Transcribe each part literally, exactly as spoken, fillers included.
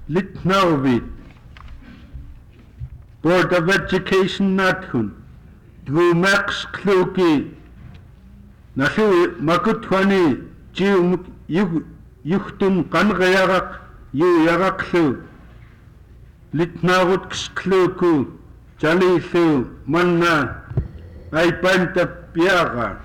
Litnauvit, Board of Education Nathun, Drumax Kluki, Nahu Makutwani, Jiu Yuchtun Kangayarak, Yu Yaraklu, Litnavut Kluku, Jalithu, Manna, Aipanta Piaga,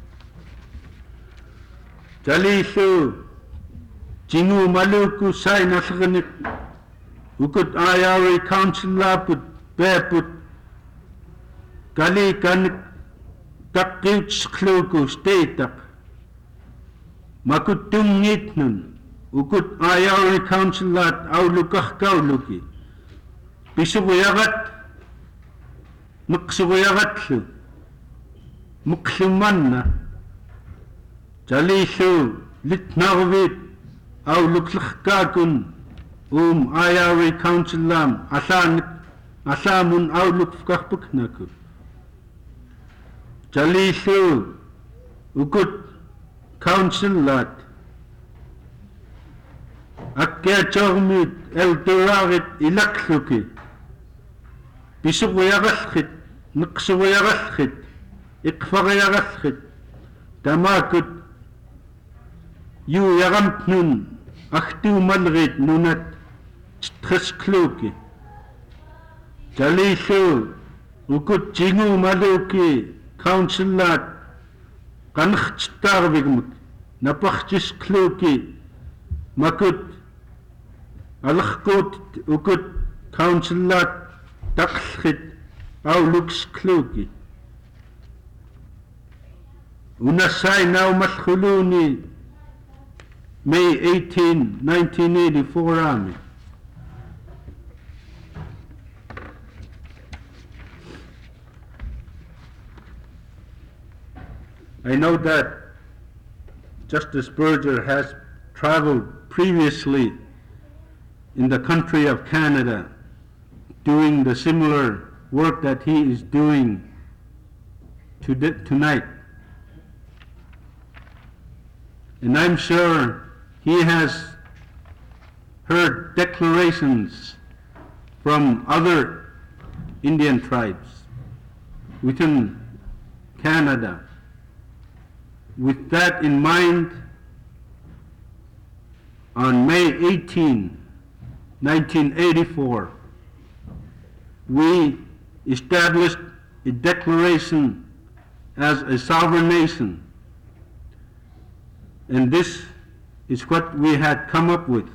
Jalithu, Jinu Maluku Sai Nasaganik, Ukut I R A Council Laput, Beput, Gali Kanik, Takkuts Kluku, Statak, Makutung Nitnun, Ukut I R A Council Lat, Aulukah Kauluki, Bisuyagat, Nuxuyagatlu, Muklumanna, Jalishu, Litnavit, Auluklakakun, Um I R A Council Lam, Asan, Asamun Aulukakpuknaku, Jalishu, Ukut Council Lat, Akkachormit, El Dorarit, Ilakluki, Bisuyagalchit, Nuxuyagalchit, Ikfarayagalchit, Damakut, Yu Yaramtnun, Achtu Malrit Nunat, Tresskluki, Jalishu, Ukut Jingu Maluki, Council Lat, Kanchtarvigmut, Napachis Kluki, Makut, Alachkut, Ukut, Council Lat, Takchit, Aulux Kluki. Unasai now Mashuluni, May eighteenth, nineteen eighty-four Army. I know that Justice Berger has traveled previously in the country of Canada doing the similar work that he is doing to tonight. And I'm sure he has heard declarations from other Indian tribes within Canada. With that in mind, on May eighteenth, nineteen eighty-four, we established a declaration as a sovereign nation. And this is what we had come up with.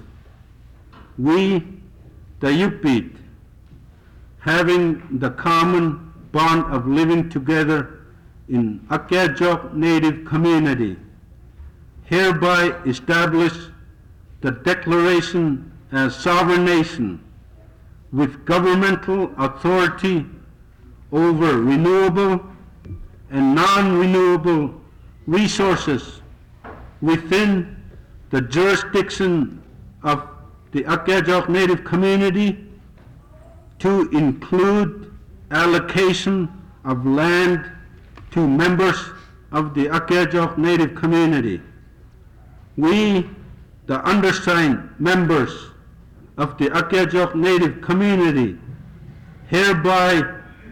We, the Yup'ik, having the common bond of living together in Akkajok Native community, hereby establish the declaration as sovereign nation with governmental authority over renewable and non-renewable resources within the jurisdiction of the Akkajok Native community, to include allocation of land to members of the Akkajok Native community. We, the undersigned members of the Akkajok Native community, hereby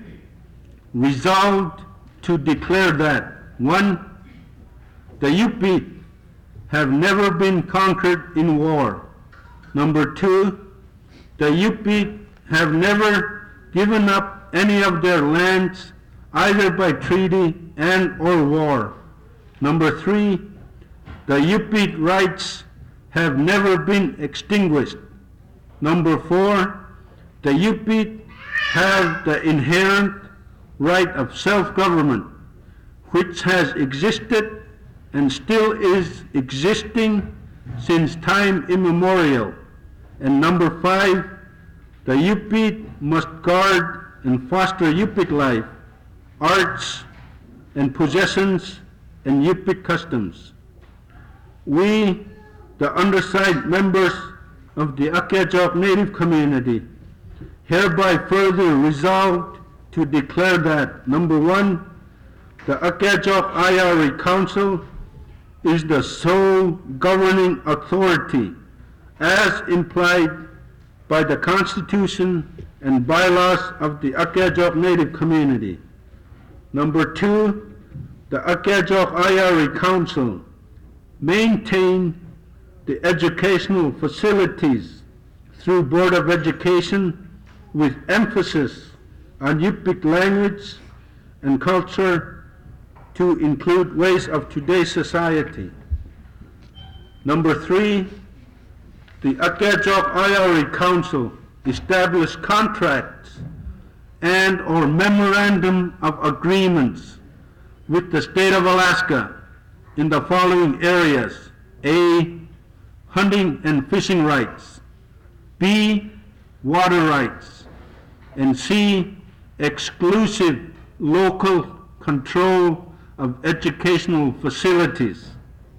resolved to declare that, one, the Yup'ik have never been conquered in war. Number two, the Yup'ik have never given up any of their lands, either by treaty and or war. Number three, the Yup'ik rights have never been extinguished. Number four, the Yup'ik have the inherent right of self-government, which has existed and still is existing since time immemorial. And number five, the Yup'ik must guard and foster Yup'ik life, arts and possessions and Yup'ik customs. We, the undersigned members of the Akkajok Native community, hereby further resolved to declare that, number one, the Akkajok I R A Council is the sole governing authority as implied by the Constitution and bylaws of the Akajok Native community. Number two, the Akajok I R A Council maintain the educational facilities through Board of Education with emphasis on Yupik language and culture to include ways of today's society. Number three, the Akajok I R A Council establish contracts and or memorandum of agreements with the state of Alaska in the following areas: A, hunting and fishing rights; B, water rights; and C, exclusive local control of educational facilities.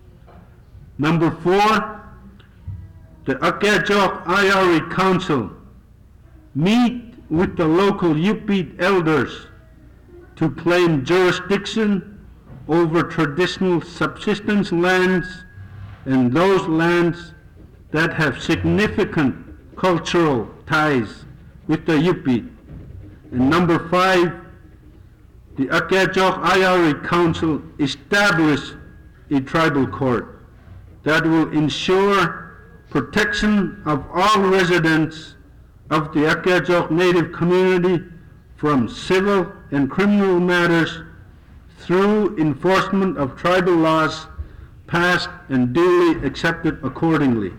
Number four, the Akajok I R A Council meet with the local Yupik elders to claim jurisdiction over traditional subsistence lands and those lands that have significant cultural ties with the Yupik. And number five, the Akajok I R A Council establish a tribal court that will ensure protection of all residents of the Akajok Native community from civil and criminal matters through enforcement of tribal laws passed and duly accepted accordingly.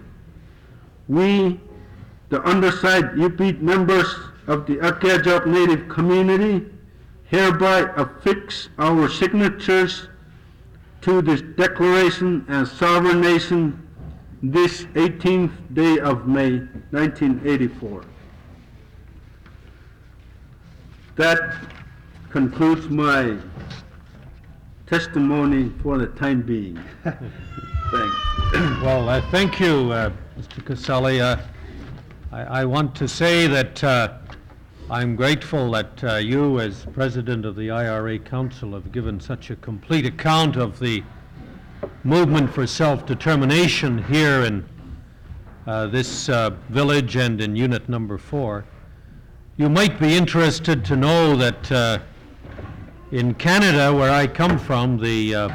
We, the undersigned Yupik members of the Akajok Native community, hereby affix our signatures to this declaration as sovereign nation this eighteenth day of May, nineteen eighty-four. That concludes my testimony for the time being. Thanks. Well, uh, thank you, uh, Mister Casale. Uh, I, I want to say that uh, I'm grateful that uh, you, as President of the I R A Council, have given such a complete account of the movement for self-determination here in uh, this uh, village and in unit number four. You might be interested to know that uh, in Canada, where I come from, the uh,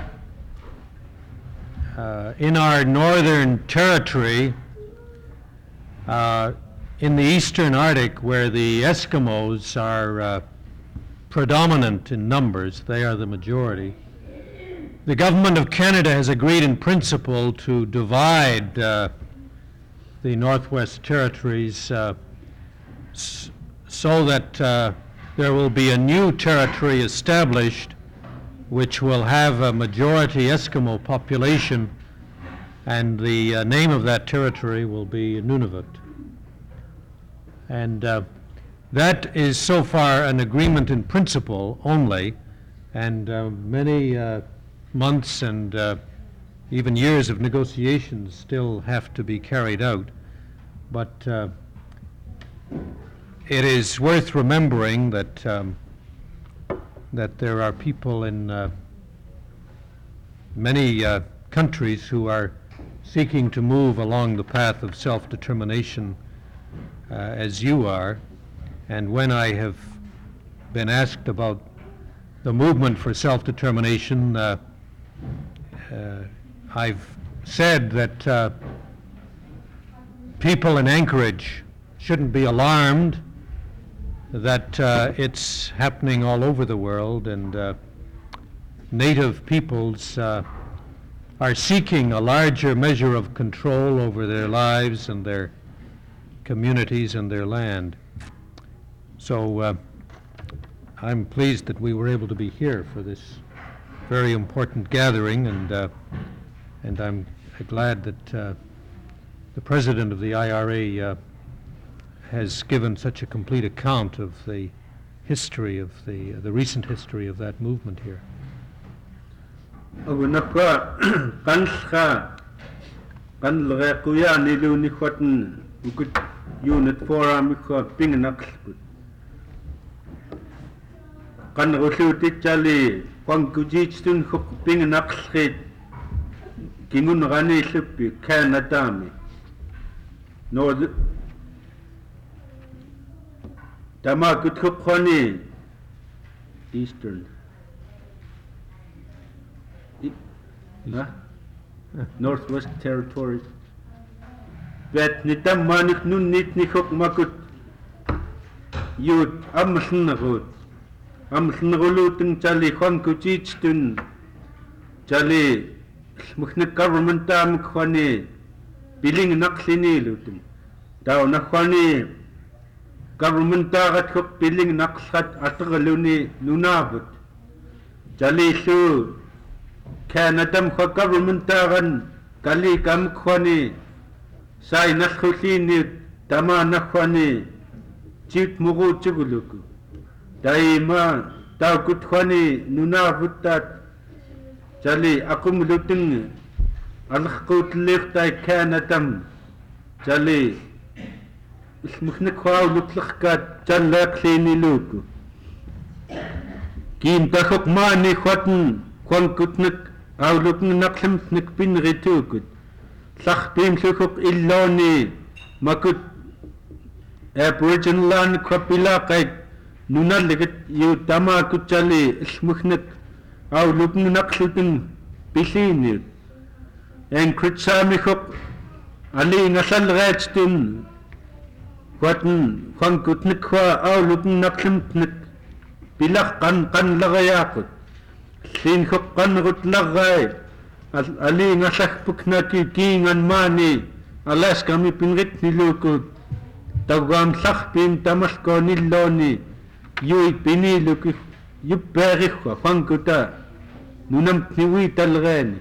uh, in our northern territory, uh, in the eastern Arctic, where the Eskimos are uh, predominant in numbers, they are the majority, the government of Canada has agreed in principle to divide uh, the Northwest Territories uh, s so that uh, there will be a new territory established which will have a majority Eskimo population, and the uh, name of that territory will be Nunavut. And uh, that is so far an agreement in principle only, and uh, many uh, months and uh, even years of negotiations still have to be carried out. But uh, it is worth remembering that um, that there are people in uh, many uh, countries who are seeking to move along the path of self-determination uh, as you are. And when I have been asked about the movement for self-determination, uh, uh, I've said that uh, people in Anchorage shouldn't be alarmed, that uh, it's happening all over the world, and uh, native peoples uh, are seeking a larger measure of control over their lives and their communities and their land. So uh, I'm pleased that we were able to be here for this very important gathering, and uh, and I'm glad that uh, the President of the I R A uh, has given such a complete account of the history of the uh, the recent history of that movement here. Agunakwa kanska kanlga kuya nilu ni khotn ukut unit forum ko pinganak kan rusluti chali kwang kujitsun khop pinganak khit kingun gani hlupi Canada mi no Tama kutkukoni Eastern. I- huh? Northwest Territories. Bet nitam manik nun nit nikok makut yut amln nagut. Amln nagulutun chali khon kuchich tun chali muknik government tam khoni biling naklini lutun. Daw nakhoni government tagat khop biling naklat atagaluni nunabut. Chali su Canada kho government tagan kali kam khoni sai nakhulini tama nakhoni chit mugu chuguluku. Daima taw kut khoni nunabutat chali akum lutin alkhut likhtai Canada chali ismuknik khwaw lutlkhkat chalak lini luku. Kim takhok mani khotn khon kutnik aw lukn naklimtnik bin ritukut. Tlakh bim lukuk illoni makut Aboriginal land kwapila kay nunaligit yu tama kutchali ismuknik aw lukn naklitin bilinit. En kritsami khok ali ngasal retstin Kwatn khon kutnik kwa aw lukn naklimtnik bilak kan kan lagayakut. Sin khok kan rut lagay ali ngasak puknaki kingan mani alas kami pinrit nilukut tawam sak pin tamas ko niloni yui piniluk yuperi kwa khangkuta nunam tiwi talgani.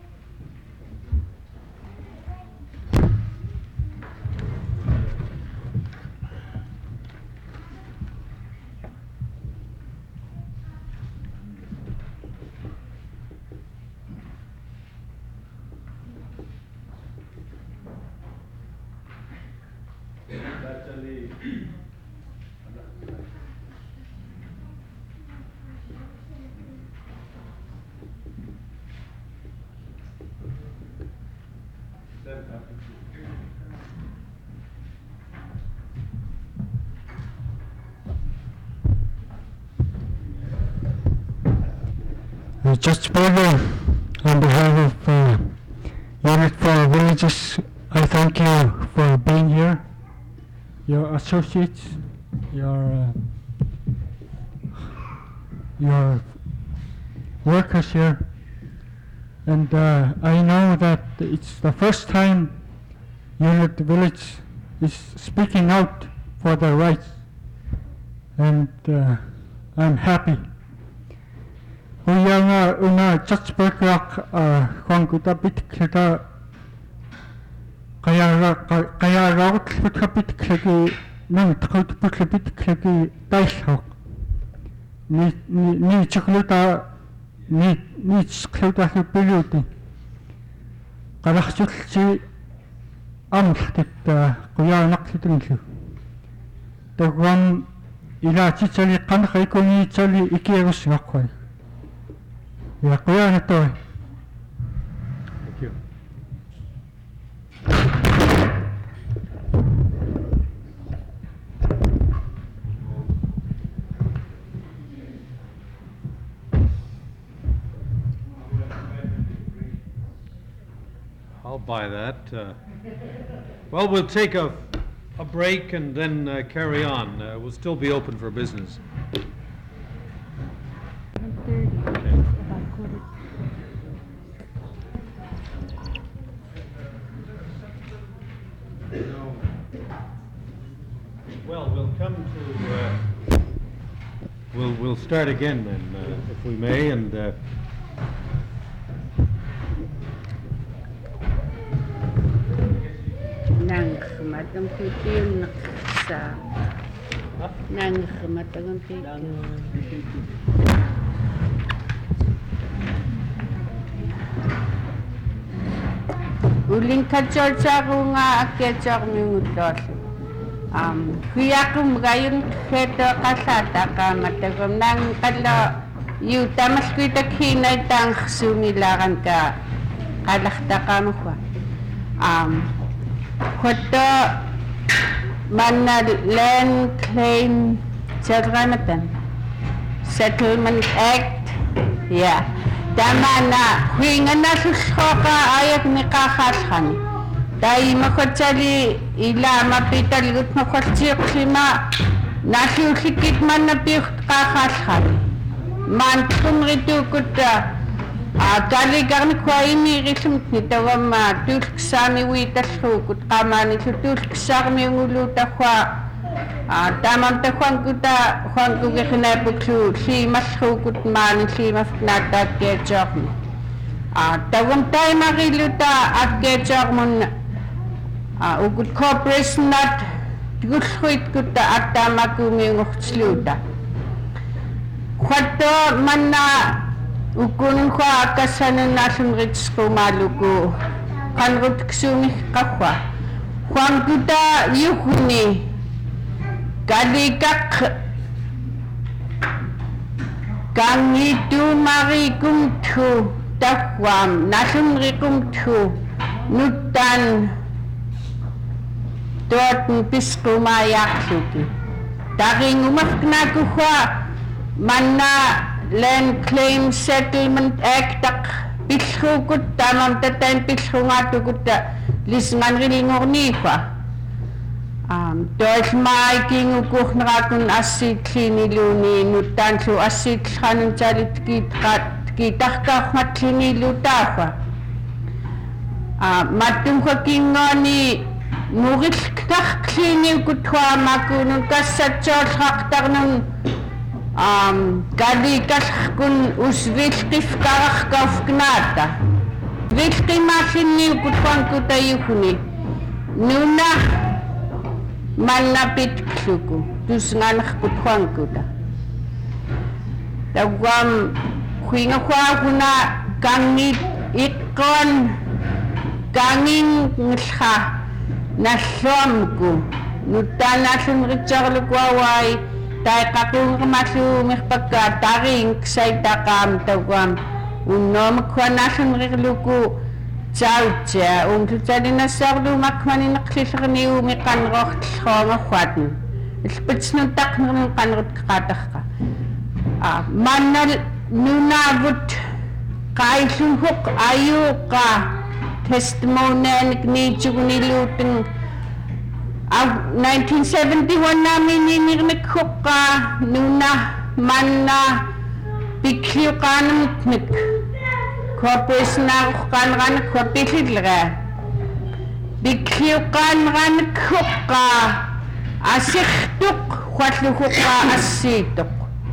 Uh, Judge Berger, on behalf of uh, Unit for Villages, I thank you for being here, your associates, your uh, your workers here, and uh, I know that it's the first time Unit Village is speaking out for their rights, and uh, I'm happy. Uyanga una Judge Berger kung kuta bitkita kaya kaya rawat kuta bitkiti nang takot kuta bitkiti taishok ni ni ni chukluta ni ni chukluta hipiluti karachulchi amlhtit kuya naktitinglu tagwan ila chichali kanakay kuni chali ikirus ngakoy. Yeah, kuya na to. Thank you. I'll buy that. Uh, well, we'll take a, a break and then uh, carry on. Uh, we'll still be open for business. Well, we'll come to, uh, we'll, we'll start again then, uh, if we may, and uh, Nang matang pitil sa nang matang pitil. Uling kacor-cor nga akecor mingutol. Um, kuyakum gayon keta kasata ka matagom nang kala yu tamas kita kinay tang sumilakan ka kalakta ka mo kwa. Um, Kota mana land claim Chadramatan. Settlement Act. Yeah. Tamana huingana sushoka ayak ni kakashan. Dai makotsali ila mapital gut makotsiqsima nasusikit man na piq kakashan. Man tumritu kutta a tali garni kwaimi risum nitawama tulksami witashu kut kamani tulksami nguluta kwa a tamam ta kwan kuta kwan ku ge khna puksu si mashu kut man si mafnata ke chok a tawam tai magiluta akke chok mun a ugut corporation nat gushuit kuta atama ku ngoktsluta khwato manna ukun kwa kasanan nasun rich ko maluku kanrut ksumi kakwa kwan kuta yukuni Kalikak Kangitu marikum tu takwam nasumrikum tu nutan Dorten pisku mayak suki Taring umakna kuhwa Manna Land Claim Settlement Act tak pisku kut tamam tatayin pisku ngatu kutta Lisman rilingor nikwa Um, Dois mai king ukuh nakakun asit siniluni nutan so asit kanun chalit kitkat kitakak mat sinilutafa. Matung ka kingani murit tak sinil kutwa makunun kasat chos haktar nun kalikas kun usviskif karak kafknata. Viski masinil kutwang kutayukuni. Nuna Manapit suku, dus nganak kutwang kuda. Dawam kuinga kwa kuna kangit ikon kanging ngsa nasomku nutana sun richarlu kwawai tay kakung kamasu mihpaka taring ksay takam dawam unom kwa nasun rikluku Chaucha, um tu tadi nasardu makmani naklisarni umi kanroh tshoma khwatn. Spits nun tak nun kanrot katakka. Ah, manal nunavut kaisun huk ayu ka testimonial ni chugni lutin. Ah, nineteen seventy-one namin ninirnik huk ka nuna manna pikhiu kanamtnik. Corporation na kan kan corporation Bikhiu kan kan kuka asiktuk kwatlu kuka asituk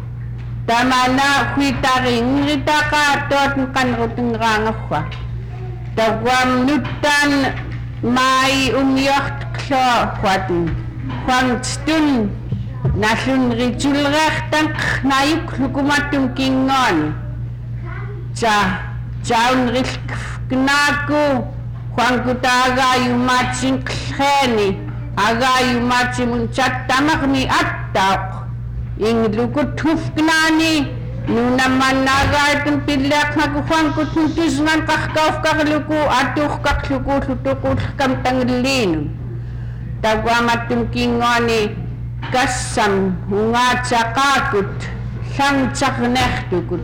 tamana kuitaring rita ka tot kan ruting rangakwa dawam nutan mai umyacht klo kwatin kwang stun nasun ritulrechtang nayuk lukumatung kingon cha Jaun risk knaku Juan kuta agayu macing kheni agayu macing munchat tamak ni attak ing lukut huf knani nuna managa itong pilak naku Juan kutuntus ngan kakkauf kakluku atuh kakluku tutukut kamtang linu tagwa matum kingoni kasam hunga chakakut sang chakneh tukut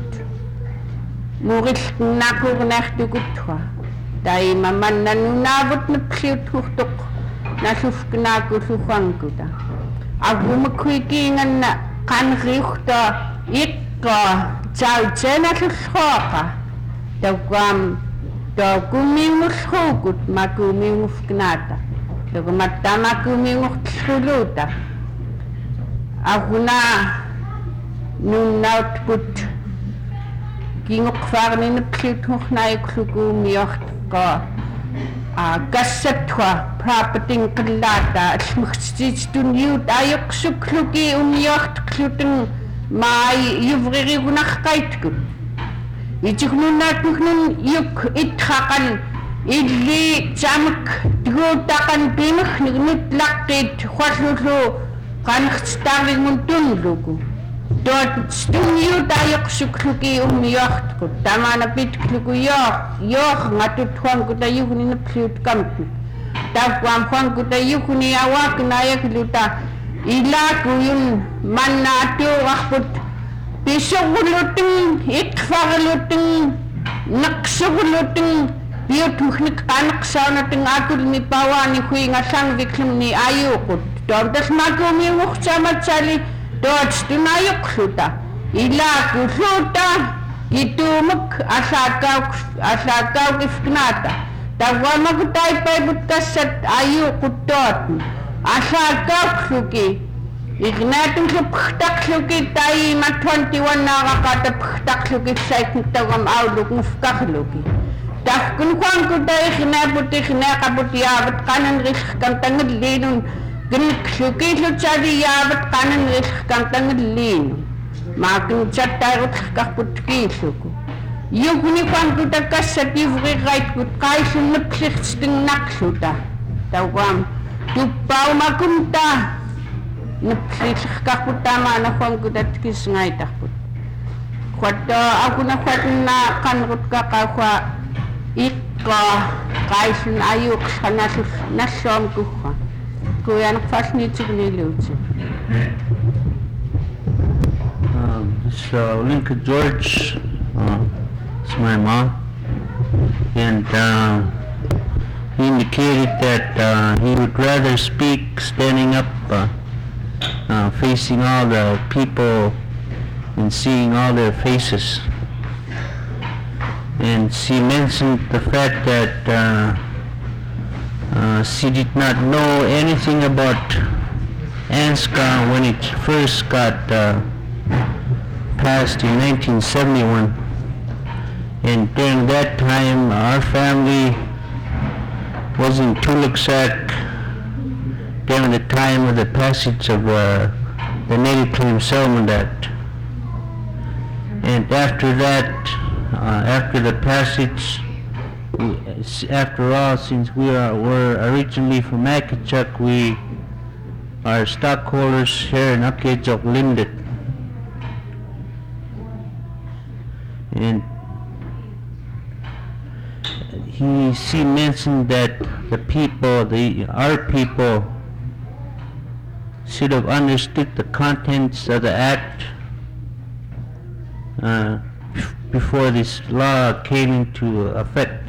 Murid nakur nahtu kutwa. Dai maman nanunabot na psiutuhtuk na sufknaku sufangkuta. Agu makwikingan na kanriukta ikka chauchena sushoka. Tawam to kumingus hukut makumingus knata. Tawamata makumingus suluta. Agu na nunautput Kingok farni na psiutuh na ikluku miyoht ka kasatwa property kalata smukhstich tun yut ayok sukluki umyoht kluteng mai yuvriri gunakh kaitkut ichiknun natnun yuk ithakan idli chamak tgutakan pimkh nignut lakit khwaslulu kankhstaring muntun luku Dort stunyu tayok sukluki umyocht ko tama na pitkluku yok yok ngatut huang ko tayo kuni na pliut kampi takwam huang ko tayo kuni awak na yak luta ilaku yun manatuaqput pisuguluting ikfaguluting naksuguluting biotuhnik anaqsaunating atul ni pawani huinga sangviklim ni ayukut tontas makumi mukhsamatsali tots tunayukluta ilaku luta gitumuk asakaw asakaw kifknata tawamag taipay butkasat ayukut tot asakaw kluki ignating klupkhtak kluki tayi ma twenty-one nakakata pkhtak kluki saikntawam auluk mufkak kluki Tahkun kwan ko tayo kinabuti kinakabuti yabat kanan risk kang tangad linun Ginik sukisot sa di yabat kanan risk kang tangad linun Makin chat tayo kakaput kiso ko Yung kuni kwan ko takas sa tivri right ko kay sunapsik sting naksuta Tawam tupaw makunta Napsik kakutama na kwan ko tatkis ngay takput Kwata ako na kwat na kanrut kakakwa Ika kaisun ayuk sa nasus nasom kuha. Kuya nakfasnitzig nilutsi. Um, so Lincoln George uh, is my mom, and uh, he indicated that uh, he would rather speak standing up, uh, uh, facing all the people and seeing all their faces. And she mentioned the fact that uh, uh, she did not know anything about ANZCA when it first got uh, passed in nineteen seventy-one. And during that time, our family was in Tuluksak during the time of the passage of uh, the Native Claims Settlement Act. And after that, Uh, after the passage, we, after all, since we are were originally from Akachuk, we are stockholders here in Akachuk Limited. And he, she mentioned that the people, the our people, should have understood the contents of the act uh, before this law came into effect.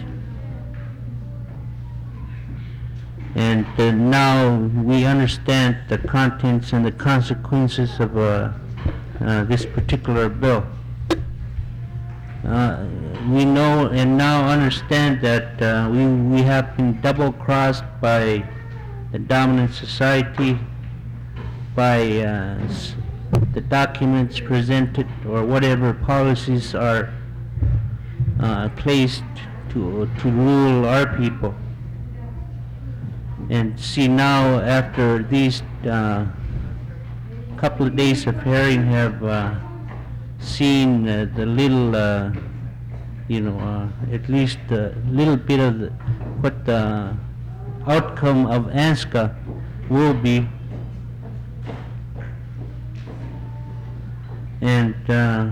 And uh, now we understand the contents and the consequences of uh, uh, this particular bill. Uh, we know and now understand that uh, we, we have been double-crossed by the dominant society, by uh, the documents presented or whatever policies are uh, placed to to rule our people. And see now, after these uh, couple of days of hearing, have uh, seen uh, the little, uh, you know, uh, at least a little bit of the, what the outcome of ANZCA will be. And uh,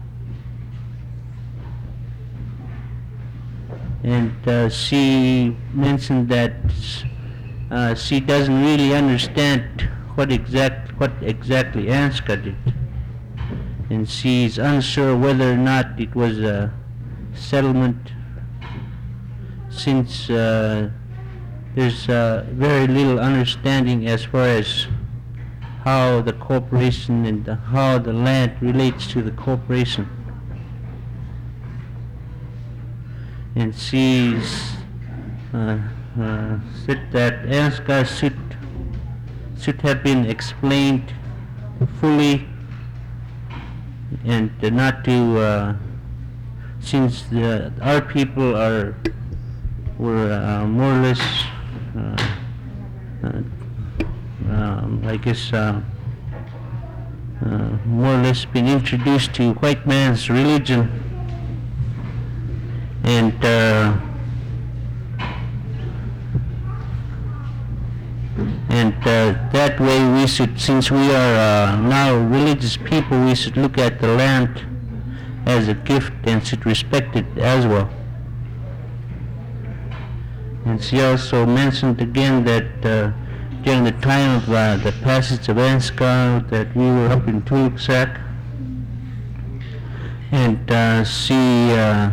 and uh, she mentioned that uh, she doesn't really understand what exact what exactly ANZCA did, and she's unsure whether or not it was a settlement, since uh, there's uh, very little understanding as far as how the corporation and the, how the land relates to the corporation. And she's uh, uh, said that ANZCA should should have been explained fully, and uh, not to uh, since the, our people are were uh, more or less uh, uh, Um, I guess uh, uh, more or less been introduced to white man's religion, and uh, and uh, that way we should, since we are uh, now religious people, we should look at the land as a gift and should respect it as well. And she also mentioned again that uh, during the time of uh, the passage of Ansgar that we were up in Tuluksak, and uh, she uh,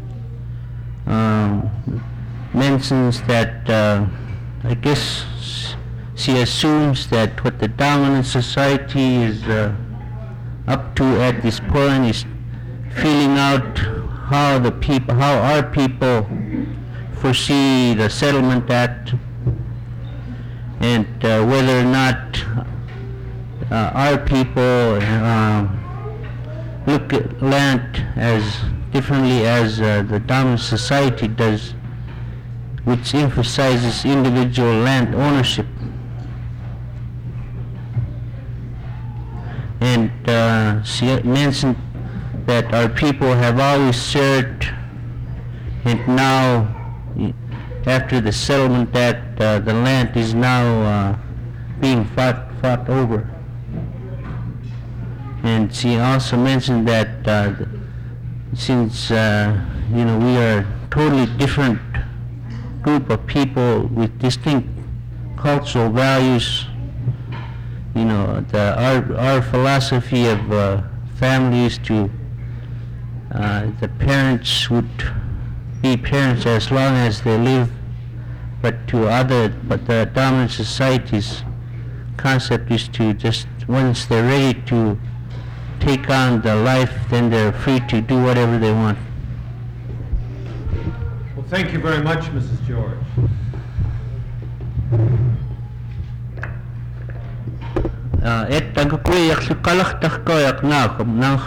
um, mentions that uh, I guess she assumes that what the dominant society is uh, up to at this point is feeling out how the people, how our people foresee the Settlement Act, and uh, whether or not uh, our people uh, look at land as differently as uh, the dominant society does, which emphasizes individual land ownership. And uh, she mentioned that our people have always served, and now, after the Settlement Act, uh, the land is now uh, being fought, fought over. And she also mentioned that uh, since uh, you know we are a totally different group of people with distinct cultural values, you know, the, our our philosophy of uh, family is to uh, the parents would be parents as long as they live, but to other, but the dominant society's concept is to just, once they're ready to take on the life, then they're free to do whatever they want. Well, thank you very much, Missus George. Et tagakuy yak sukalak takko yak na kom nang.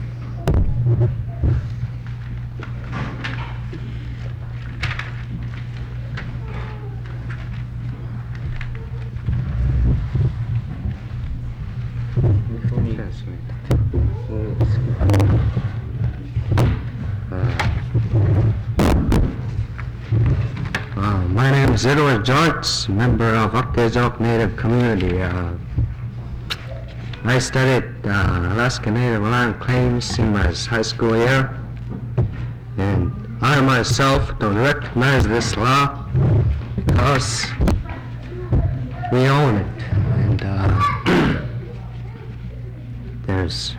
Uh, my name is Edward George, member of Okejok Native Community. Uh, I studied uh, Alaska Native land claims in my high school year, and I myself don't recognize this law because we own it, and uh, there's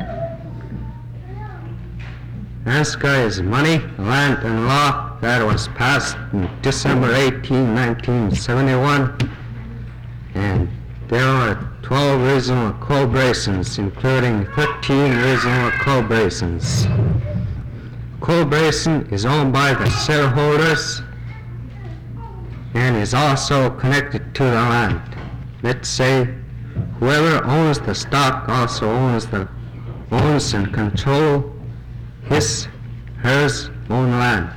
Ansgar is money, land, and law that was passed in December eighteenth, nineteen seventy-one, and there are twelve regional coal basins, including thirteen regional coal basins. Coal basin is owned by the shareholders and is also connected to the land. Let's say whoever owns the stock also owns the owns and control his, hers own land.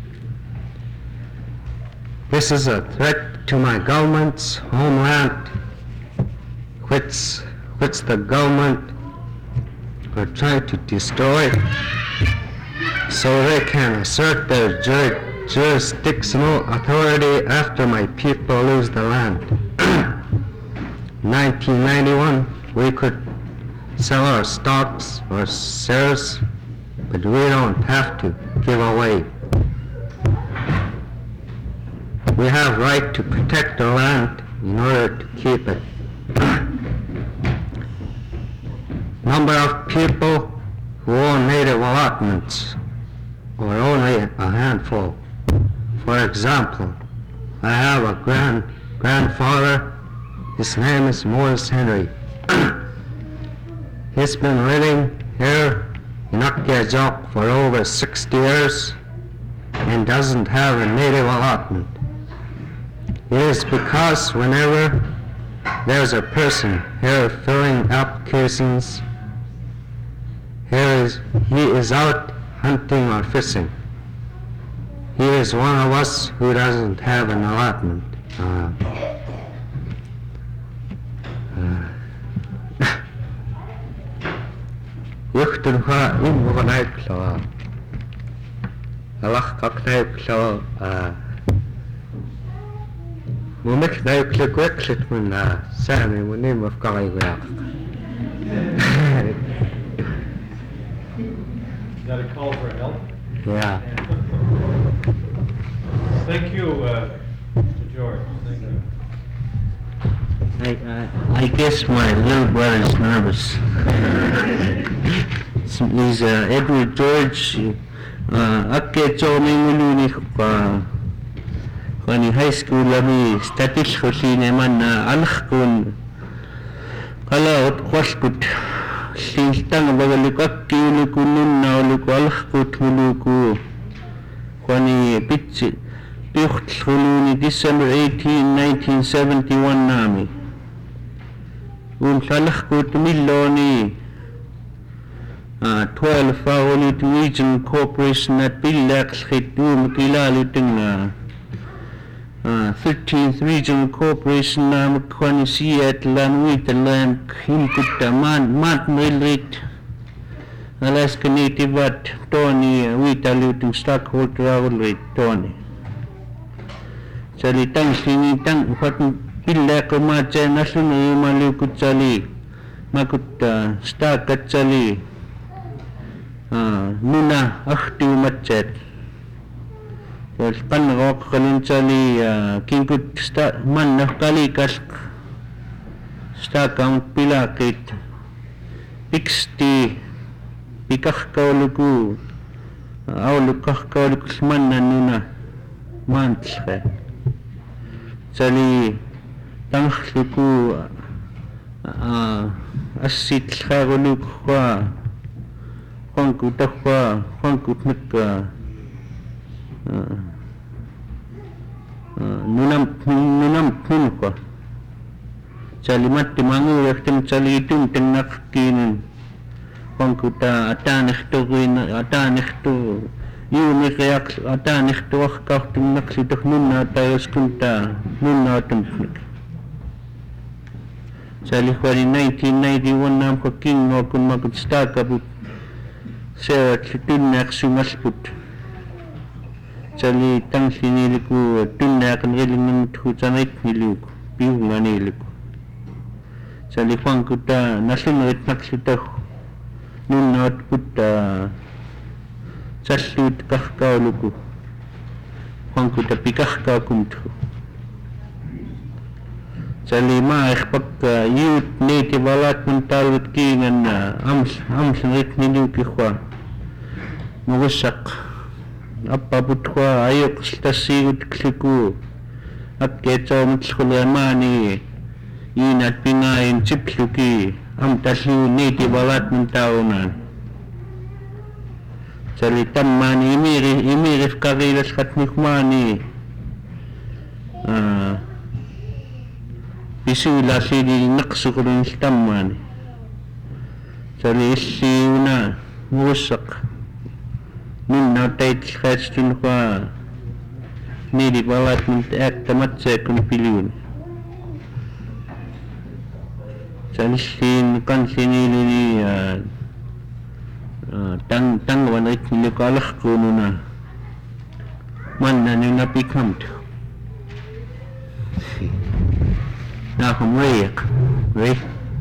This is a threat to my government's homeland, which, which the government are trying to destroy so they can assert their jur jurisdictional authority after my people lose the land. nineteen ninety-one, we could sell our stocks or shares, but we don't have to give away. We have right to protect our land in order to keep it. Number of people who own native allotments, or only a handful. For example, I have a grand grandfather. His name is Morris Henry. He's been living here in Okejok for over sixty years and doesn't have a native allotment. It is because whenever there's a person here filling applications, here is, he is out hunting or fishing. He is one of us who doesn't have an allotment. Uh, Yuchtunha immuganaiklaa. Alach kaknaiklaa. Mumek naiklik weklit mun Sami munim of Kaiwak. Got a call for help? Yeah. Thank you, uh, Mister George. Thank you. I, I, I guess my little brother's nervous. He's uh, Edward George. Akke chomi nguluni kwa kwani high school lami statis khosine man alakh kun kala ot khwashkut sintang bagalik akki kunun na uliko alakh kut nguluku kwani pitch picht khuluni December eighteenth nineteen seventy-one nami un alakh kut milloni Uh, twelve Faoli Regional Corporation at Billax Khitum Kilaliting uh, thirteenth Regional Corporation na Makwani Seattle and Wheatland Himkutta Man Martin Elrit Alaska Native at Tony Wheataluting Stockholder Outlet Tony Sali Tang Sini Tang Fatun Billax Macha National Malukut Sali Makutta Stakat Sali Uh, Nuna Achtu Machet. Well, Panrock Kalinchali, uh, Kinkut Sta Man Kali Kask Sta Count Pilakit Pixti Pikach Kauluku Aulukach Kaulukus Man Nuna Mantle Sali Tangluku uh, Asit Kharulukwa Juanku takwa, Juanku tnaka nunam nunam tunko. Chali mati mangu yaktim chali itum tenak kinin. Juanku ta atanekto guin atanekto. Yu mekayak atanekto akak tenak si tak nunna tayos kunta nunna tumpnik. Chali kwari nineteen ninety-one nam ko king mo kun makut stakabut. Saya tunnak sumasput. Chali tang siniliku tunnak ngiling tu chanait niliku piungan niliku. Chali fang kuta nasunat naksita nunat kuta chasut kahkau luku. Fang kuta pikahkau kumtu. Chali ma ekpak youth native alat mental kingan ams ams nit niliku kwa. Mugusak apa butwa ayok stasigut kliku at kecho mutsulamani inat pingain chipluki am tasyu niti balat mentaunan cerita mani imiri imiri kagilas katnikmani ah isula sidi naqsukurun stamani cari isi una mugusak Nun na tait khastun kwa nidi balat mint ek tamat se kun pilun. Salisin kan sini ni tang tang wanait ni kalakh kununa man na ni napikamt. Na kumrek, right?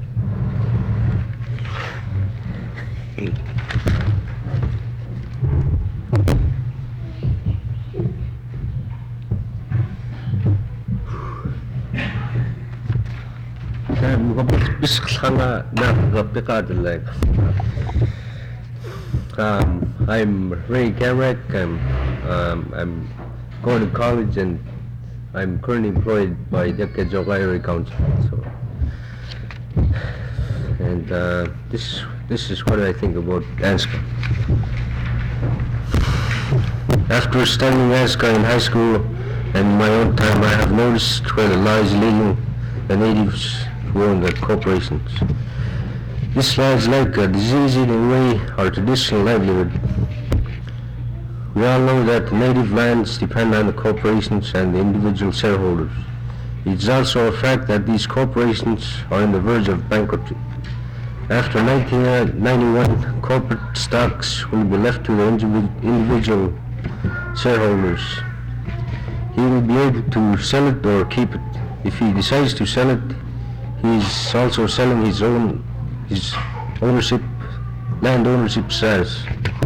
Um, I'm Ray Garrick. I'm um, I'm going to college and I'm currently employed by the Jogairi Council. So, and uh, this this is what I think about ANZCA. After studying ANZCA in high school and in my own time, I have noticed where the law is leading the natives who own the corporations. This law is like a disease eating away our traditional livelihood. We all know that native lands depend on the corporations and the individual shareholders. It's also a fact that these corporations are on the verge of bankruptcy. After nineteen ninety-one, corporate stocks will be left to the individual shareholders. He will be able to sell it or keep it. If he decides to sell it, he's also selling his own his ownership, land ownership status.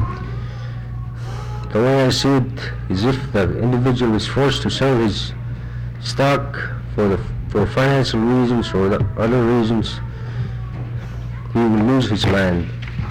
The way I see it is if the individual is forced to sell his stock for the for financial reasons or other reasons, he will lose his land.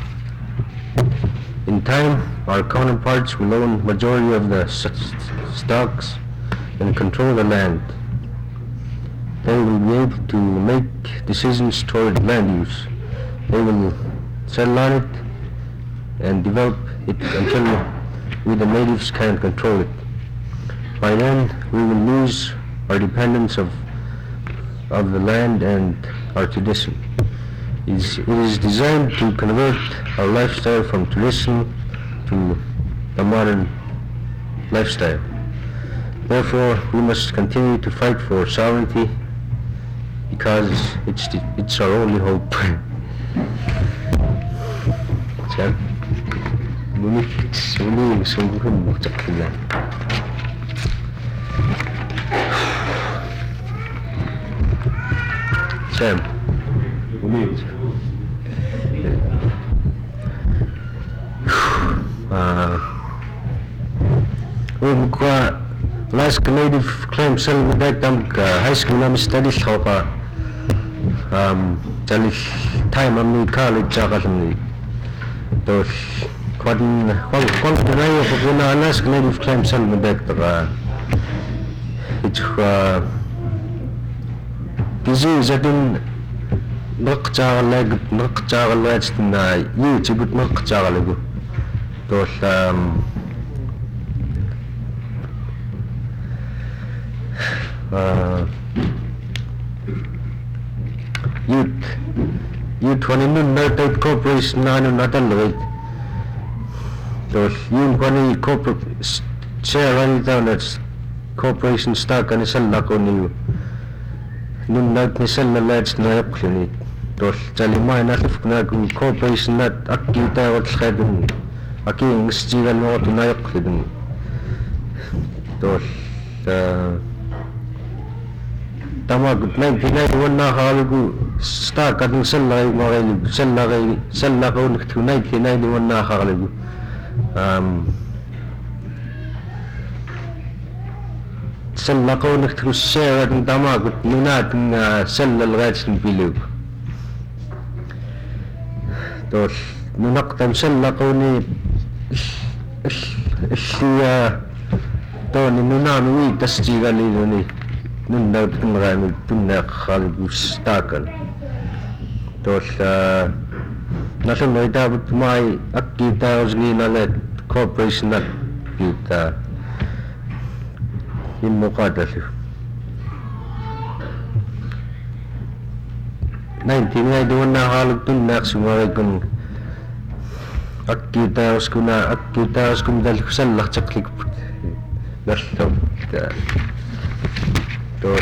In time, our counterparts will own majority of the stocks and control the land. They will be able to make decisions toward land use. They will settle on it and develop it until we the natives can control it. By then, we will lose our dependence of, of the land and our tradition. It is, it is designed to convert our lifestyle from tradition to the modern lifestyle. Therefore, we must continue to fight for sovereignty because it's, the, it's our only hope. Sam, muli muli sungguhan mo cakila. Sam, muli. Ah, um kwa last native claim selling that um high school nam studies hopa um tali time am college jagal to kwan kwan kwan na ko na last native claim selling that uh it's uh disease atin naqjagal naqjagal wajtna youtube naqjagal to um Uh, youth youth one in no type corporation nanu natal so yun kwani corporate share ani down that's corporation stock ani sell na ko ni nun nat ni sell na lads na yakni to chalima na lif na corporation nat akita wat khadun aking stigal no to na yakni to uh tamag nineteen ninety-one na halagu stock adung sella mga sella kay sella ko nineteen ninety-one na halagu um sella ko nagtu share adung tamag nunat ng sella lagats ng bilog to nunak tam sella ko ni siya to ni nunami tas jigali ni nun na marami tunna khalgus takan to sa nasun na dapat may akita usni na let corporation na kita in mukada siya nineteen ninety-one na halag tunna sumari kun akita us kuna akita us kun dal kusallak chaklik narto to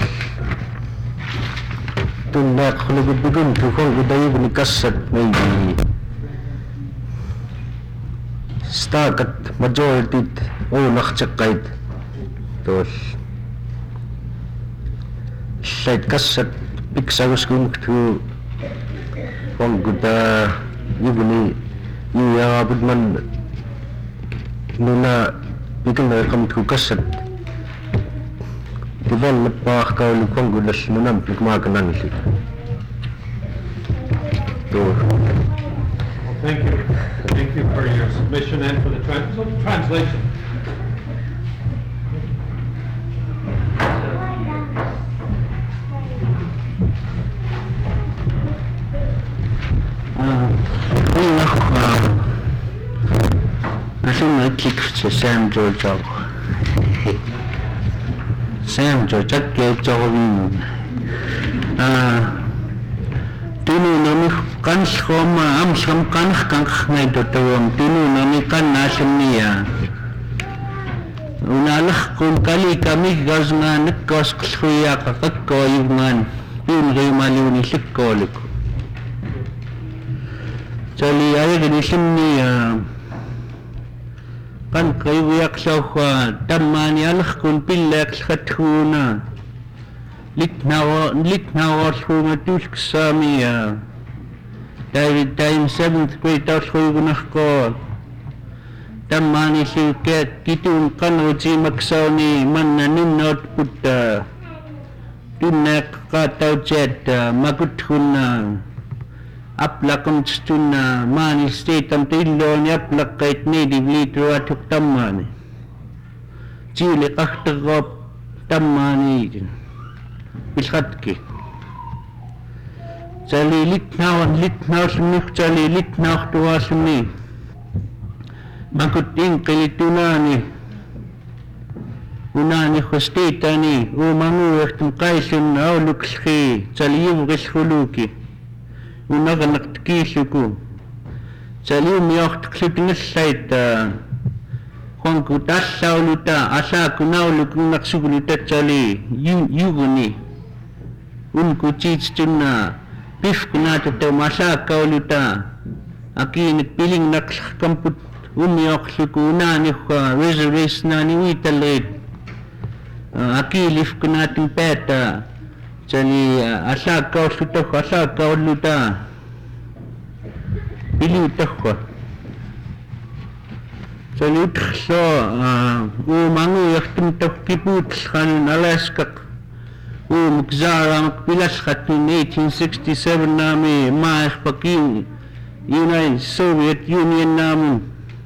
tunna khulugudugun tukong gudayi ni kasat maybe stock at majority o nakachakait to site kasat piksagus kung to kung guda yubuni yuya budman nuna bigyan na kami to kasat develop pa ka lukong gulas nunam pagmakanan siya. To Thank you. Thank you for your submission and for the trans translation. Ah, uh, I think I kicked the Sam George out. Sam cho chắc kêu cho mình à tinu nami kan skoma am skam kan kan ngai to tawam tinu nami kan nasimnia unalah kun kali kami gazna nikos khya ka ko yuman pin ri maliuni sikkolik chali ay gani simnia kan kay wiyak sa tamani alah kun pillak khathuna litnawa litnawa shuma tusk samia dai time seventh grade tas ko gunako tamani siket kitun kan uji maksawni man naninot putta tunnak qatauchat makuthunna aplakam tunna mani state am tilloni aplakait native litera tuktammani chili qahtagop tammani bilkhatki chali litnawan litnausmi chali litnauhtuasmi makutin qilitunani unani khostitani umangu yaktum qaisun auluklhi chalium gishkhuluki unaganaqtkilluku chalium yoqtqlutngallaita honku tallauluta asaakunauluku naqsuguluta chali yuguni unku chichtunna pifkunata masakauluta akinik piling naqlkamput umyoqluku unani reservation nani witalit akilif kunatin peta chali asakaw suto asakaw luta iluta ko chali utso umangu yaktum tokiput khan Alaska umgzara pilas khatin eighteen sixty-seven nami maah pakin United Soviet Union namun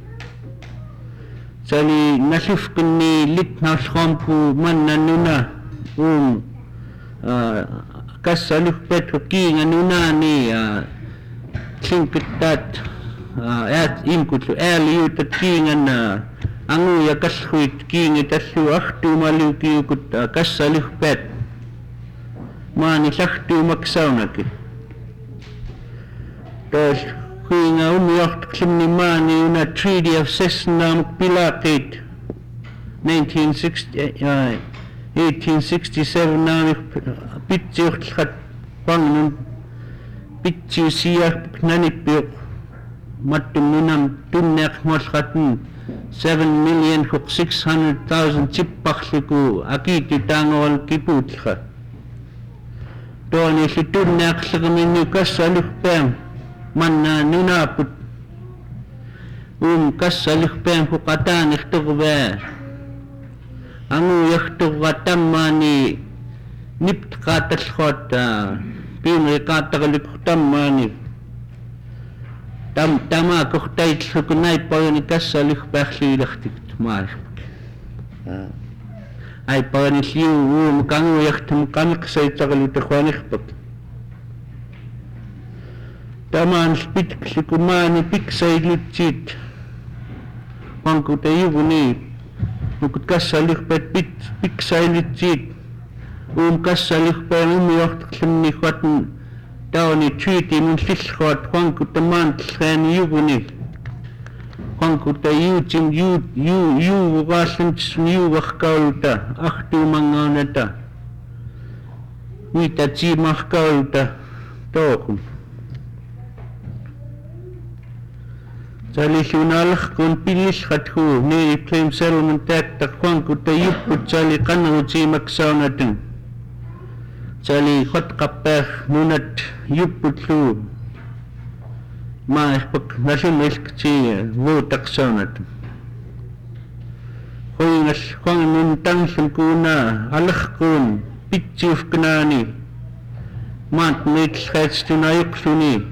chali nasifkunni litnausqampu mannanuna um kasaluk pethoking anunani thinkitat at inkutlu aliutat kingan angu yakashuit king itaslu ahtu maluki ukut kasaluk pet mani sahtu maksaunaki tos kuinga umiyakt klimnimani una Treaty of Sesnam Pilakit nineteen sixty-seven nami pitsyuhtkat pangnun pitsyusiyah nanipyuk mattumunam tunnek moskatun seven million six hundred thousand chippakliku akiti tangol kiputlka toni si tunnek sakaminu kasalukpem manna nunaput um kasalukpem hukatan ikhtukbe angu yakhtukatamani nipt katalkhot pinri katakalikutammani tam tama kuhtait sukunay pagani kasalukpekhlilaktik maarikk ay pagani siu um kangu yakhtum kamiksay takalitakwanikpak taman spitik sikumani piksay lutsit pangkutayuguni ukut kasalukpet pit piksay lutsit um kasalukpet umiyoktaklimni khwatn tawni treaty mun silkhot pangkutaman tlkhani yuguni pangkutayu chim yu yu yu ugasin yu wakhkauluta akhtu mangaunata wita chi mahkauluta tokum chali hunalakh kun pilis khathu ne claim settlement act takwang kutayup chali kanu chi maksaunatin chali khot kapeh nunat yuputlu ma pak nasun chi wo taksaunat khoingas khong nun tang kuna alakh kun pitchuf knani mat mit khats tunayuk suni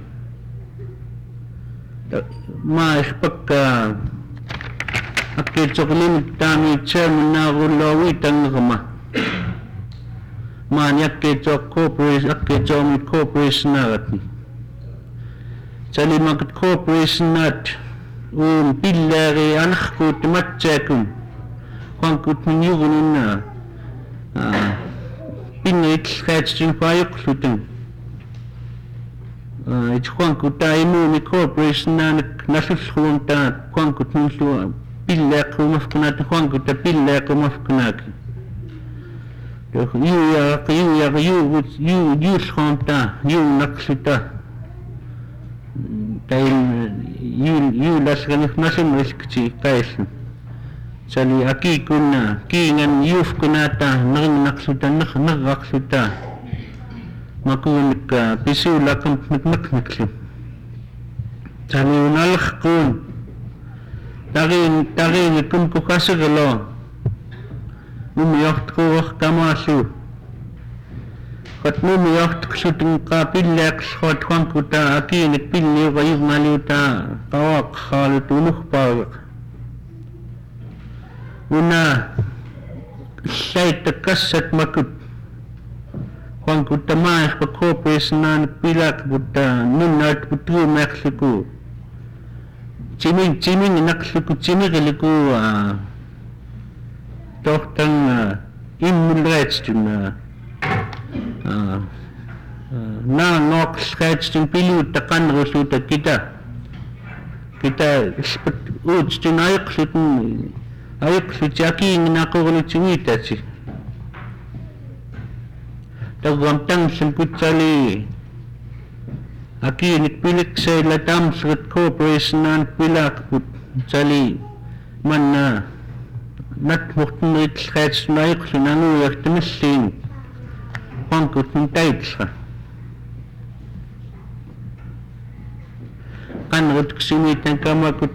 ma ispaka akke choklim tami chairman na gulawi tangama man yakke chok corporation akke chomi corporation nagatni chali magat corporation nat um pillari ankhut matchakum kwankut nyugunna pinnet khatsin fayuk sutin it's kwankut taimu mi corporation nanak nasuskhum ta kwankut nuslu pillak mafkunat kwankut pillak mafkunaki you ya you ya you you you khonta you naksuta tail you you lasgan nasin riskchi kaisen chali aki kunna kingan yuf kunata nang naksuta nak naksuta makunik pisula kam nak naklim chali unalakh kun tagin tagin kun ko kasagalo umiyakt ko kamasu Kat numi ahtaksutin ka pillak sot huangkuta akiinik pilli vayuvngaliuta kawak halut unuhpavak. Una saita kassat makut huangkuta maas pa corporation na pilak buta nunat putu meksliku. Chiming chiming naksliku chimigaliku tohtang immunrechtun na nok sketchtun pilut takan rusuta kita kita utstun ayuksutun ayuksut yaki nginakulit singitachi tagwamtang semputali aki nitpilik sa latam sut corporation nan pilak put sali man na nat mochten rit sketchtun ayuksun anu yaktemissin huangkut ng taitsa. Kan rut ksimitan ka makut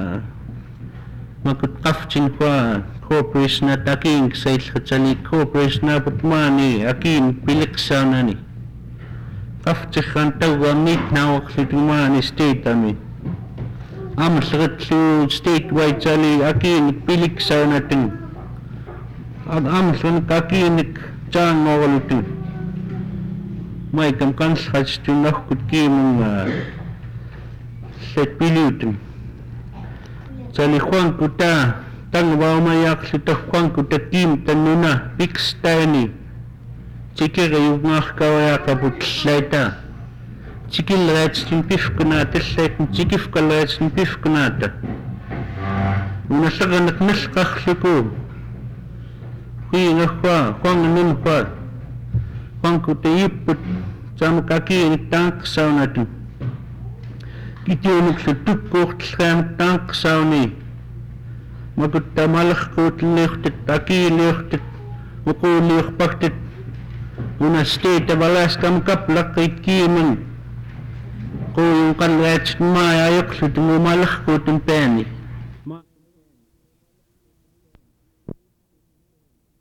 makut kafchin kwa corporation na taking sa ishatsali corporation na putmani akin piliksa na ni. Kafchikan tawa mit na waksitumani state ami. Amas rit su statewide sali akin piliksa natin. Amas rin kakinik chan mawalutin. May kamkan sketchtun nakut kimung set pilutin. Sali huangkuta tang waumayak sita huangkuta kim tanuna fix tani. Chikira yugngak kawaya kaput slaita. Chikil retstin pifkunata slaitin chikif kalretstin pifkunata. Unasaga naknaskak siku. Hui ngakwa, huang nunhwa. Huangkuta yiput sama kaki ini tank saunatu. Kiti unuk sutuk koht skam tank sauni. Makutta malak kot lechtet, kaki lechtet, uku lech paktet. Una state balas kam kaplak kay kiman. Ko yung kalrets maya ayok sutung malak kot ang peni.